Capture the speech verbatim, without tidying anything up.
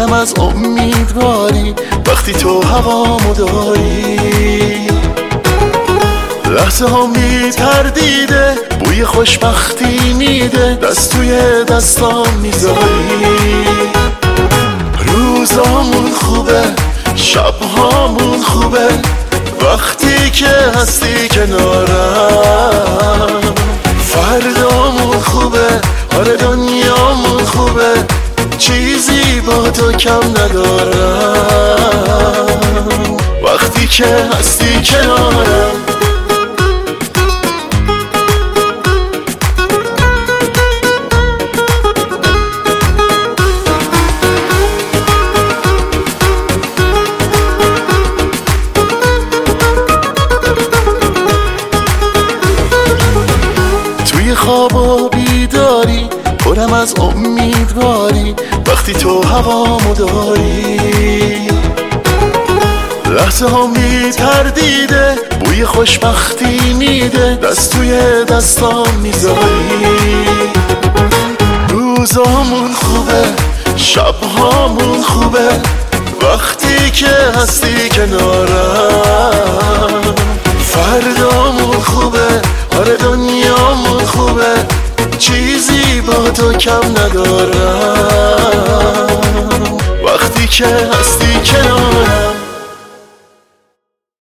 پرم از امیدواری وقتی تو هوامو داری. لحظه ها می تردیده بوی خوشبختی میده دست توی دستام میذاری. روزامون خوبه شبهامون خوبه وقتی که هستی کنارم. فردامون خوبه آره دنیامون خوبه چیزی با تو کم ندارم وقتی که هستی کنارم. توی خواب و بیداری پرم از امیدواری وقتی تو هوامو داری. لحظه ها می تردیده بوی خوشبختی میده دست توی دستام میذاری. روزامون خوبه شبهامون خوبه وقتی که هستی کنارم. فردامون خوبه آره دنیامون خوبه چیزی با تو کم ندارم وقتی که هستی کنارم.